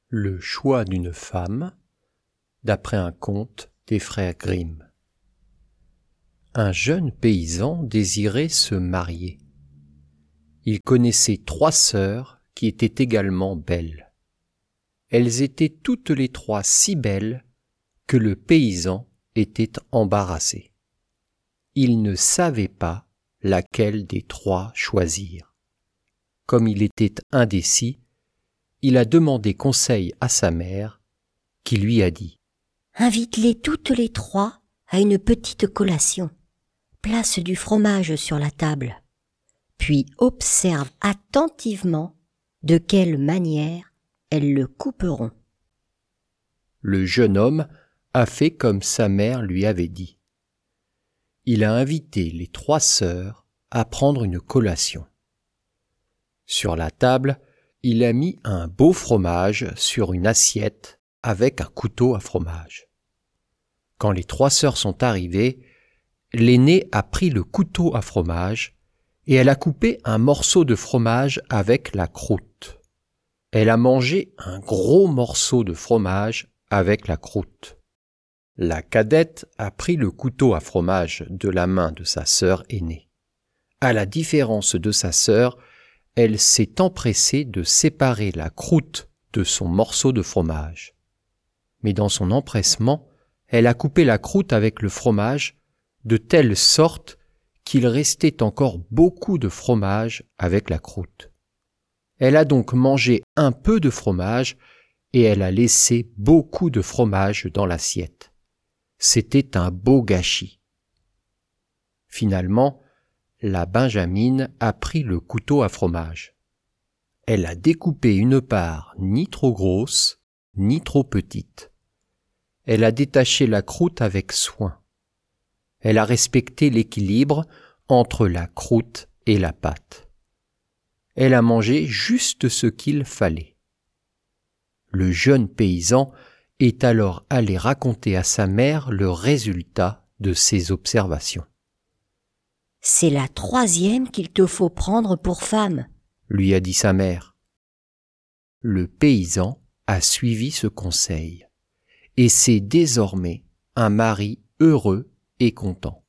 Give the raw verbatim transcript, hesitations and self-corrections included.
Le choix d'une femme, d'après un conte des frères Grimm. Un jeune paysan désirait se marier. Il connaissait trois sœurs qui étaient également belles. Elles étaient toutes les trois si belles que le paysan était embarrassé. Il ne savait pas laquelle des trois choisir. Comme il était indécis, il a demandé conseil à sa mère, qui lui a dit « Invite-les toutes les trois à une petite collation. Place du fromage sur la table. Puis observe attentivement de quelle manière elles le couperont. » Le jeune homme a fait comme sa mère lui avait dit. Il a invité les trois sœurs à prendre une collation. Sur la table, il a mis un beau fromage sur une assiette avec un couteau à fromage. Quand les trois sœurs sont arrivées, l'aînée a pris le couteau à fromage et elle a coupé un morceau de fromage avec la croûte. Elle a mangé un gros morceau de fromage avec la croûte. La cadette a pris le couteau à fromage de la main de sa sœur aînée. À la différence de sa sœur, elle s'est empressée de séparer la croûte de son morceau de fromage. Mais dans son empressement, elle a coupé la croûte avec le fromage de telle sorte qu'il restait encore beaucoup de fromage avec la croûte. Elle a donc mangé un peu de fromage et elle a laissé beaucoup de fromage dans l'assiette. C'était un beau gâchis. Finalement, la Benjamine a pris le couteau à fromage. Elle a découpé une part ni trop grosse, ni trop petite. Elle a détaché la croûte avec soin. Elle a respecté l'équilibre entre la croûte et la pâte. Elle a mangé juste ce qu'il fallait. Le jeune paysan est alors allé raconter à sa mère le résultat de ses observations. « C'est la troisième qu'il te faut prendre pour femme, » lui a dit sa mère. Le paysan a suivi ce conseil et c'est désormais un mari heureux et content.